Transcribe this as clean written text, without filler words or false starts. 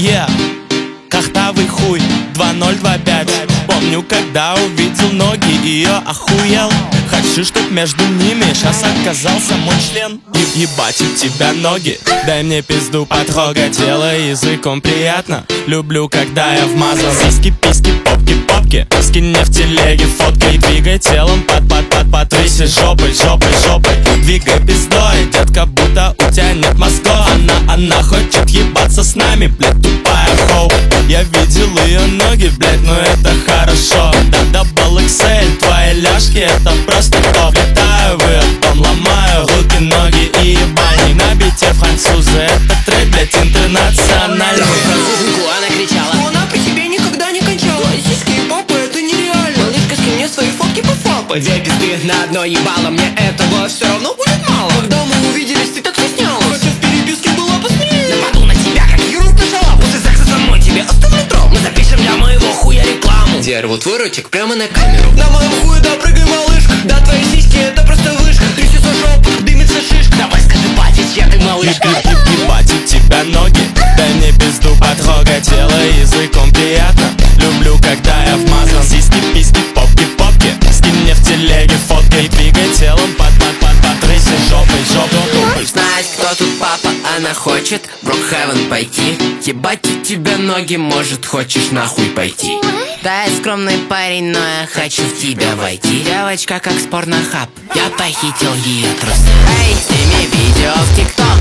Yeah, кахтовый хуй 2025. Помню, когда увидел ноги ее, охуел. Хочу, чтоб между ними сейчас оказался мой член. Ебать у тебя ноги, дай мне пизду потрогать. Делай языком приятно, люблю, когда я вмазал. Сиськи, письки, попки, попки, скинь мне в телеге фоткой. Двигай телом, потряси жопой, жопой, жопой. Двигай пиздой, детка, будто у тебя нет мозгов. Она хочет ебаться с нами, блядь, тупая хоу. Я видел ее ноги, блядь, но это хорошо. Да, дабл XL, твои ляжки, это просто топ. Летаю в ее дом, ломаю руки, ноги и ебальник. На бите французы, это трек, блядь, интернациональный. Француженку она кричала, но она по себе никогда не кончала. Сиськи и попы, это нереально. Малышка, скинь мне свои фотки по фапы. две пизды на одно ебало, мне этого все равно будет мало. Когда мы увиделись, ты так стеснялась, хотя в переписке была посмеялась. Нападу на тебя, как Юрус на шалав. После секса со мной тебе оставлю травму. Мы запишем для моего хуя рекламу. Дерву твой ротик прямо на камеру. На моем хуе, да, прыгай, малышка. Да, твои сиськи, это просто вышка. Трясется жопа, дымится шишка. Давай скажи, батя, чья ты малышка. Ебать у тебя ноги, дай мне пизду потрогать. Делай языком приятно, люблю, когда я вмазан. Сиськи, письки, попки, попки, скинь мне в телеге фоткой. Двигай телом, потряси жопой, жопой. Знать, кто тут папа, она хочет в Брокхевен пойти. Ебать у тебя ноги, может, хочешь нахуй пойти. Да, я скромный парень, но я хочу в тебя войти. Девочка как спорнохаб, я похитил ее трусы. Эй, сними видео в ТикТок.